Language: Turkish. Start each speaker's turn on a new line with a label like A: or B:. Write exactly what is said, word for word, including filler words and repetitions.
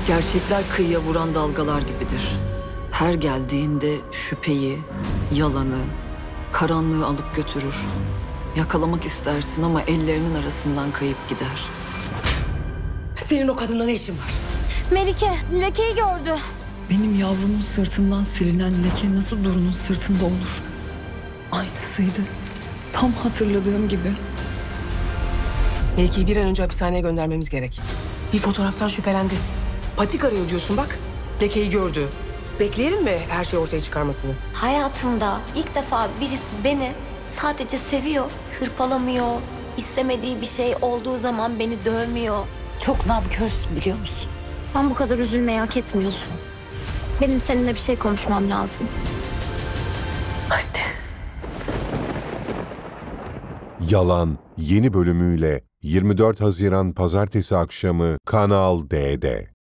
A: Gerçekler kıyıya vuran dalgalar gibidir. Her geldiğinde şüpheyi, yalanı, karanlığı alıp götürür. Yakalamak istersin ama ellerinin arasından kayıp gider.
B: Senin o kadınla ne işin var?
C: Melike, lekeyi gördü.
A: Benim yavrumun sırtından silinen leke nasıl Duru'nun sırtında olur? Aynısıydı. Tam hatırladığım gibi.
B: Melike'yi bir an önce hapishaneye göndermemiz gerek. Bir fotoğraftan şüphelendi. Patik arıyor diyorsun bak. Lekeyi gördü. Bekleyelim mi her şeyi ortaya çıkarmasını?
C: Hayatımda ilk defa birisi beni sadece seviyor, hırpalamıyor. İstemediği bir şey olduğu zaman beni dövmüyor.
D: Çok namkörsün biliyor musun?
C: Sen bu kadar üzülmeyi hak etmiyorsun. Benim seninle bir şey konuşmam lazım.
B: Anne.
E: Yalan yeni bölümüyle yirmi dört Haziran Pazartesi akşamı Kanal D'de.